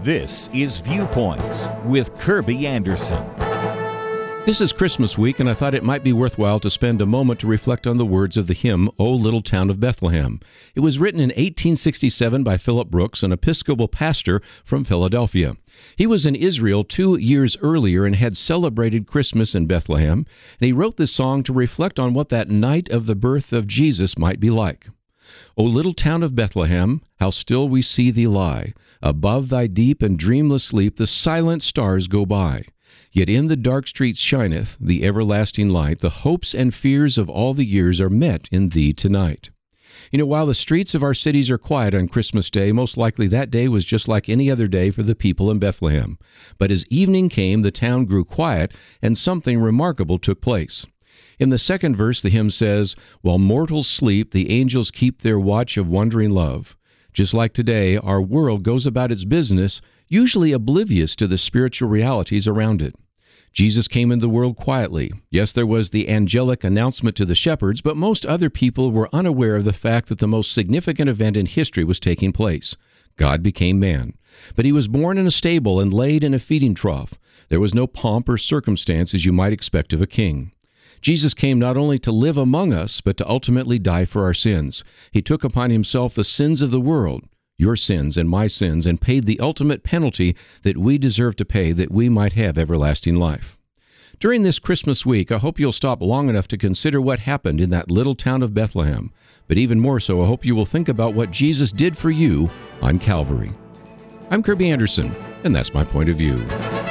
This is Viewpoints with Kirby Anderson. This is Christmas week, and I thought it might be worthwhile to spend a moment to reflect on the words of the hymn, O Little Town of Bethlehem. It was written in 1867 by Philip Brooks, an Episcopal pastor from Philadelphia. He was in Israel 2 years earlier and had celebrated Christmas in Bethlehem, and he wrote this song to reflect on what that night of the birth of Jesus might be like. O little town of Bethlehem, how still we see thee lie. Above thy deep and dreamless sleep the silent stars go by. Yet in the dark streets shineth the everlasting light. The hopes and fears of all the years are met in thee tonight. You know, while the streets of our cities are quiet on Christmas Day, most likely that day was just like any other day for the people in Bethlehem. But as evening came, the town grew quiet, and something remarkable took place. In the second verse, the hymn says, While mortals sleep, the angels keep their watch of wondering love. Just like today, our world goes about its business, usually oblivious to the spiritual realities around it. Jesus came into the world quietly. Yes, there was the angelic announcement to the shepherds, but most other people were unaware of the fact that the most significant event in history was taking place. God became man. But he was born in a stable and laid in a feeding trough. There was no pomp or circumstance as you might expect of a king. Jesus came not only to live among us, but to ultimately die for our sins. He took upon himself the sins of the world, your sins and my sins, and paid the ultimate penalty that we deserve to pay that we might have everlasting life. During this Christmas week, I hope you'll stop long enough to consider what happened in that little town of Bethlehem. But even more so, I hope you will think about what Jesus did for you on Calvary. I'm Kirby Anderson, and that's my point of view.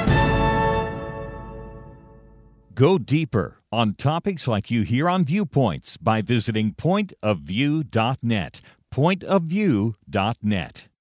Go deeper on topics like you hear on Viewpoints by visiting pointofview.net. Pointofview.net.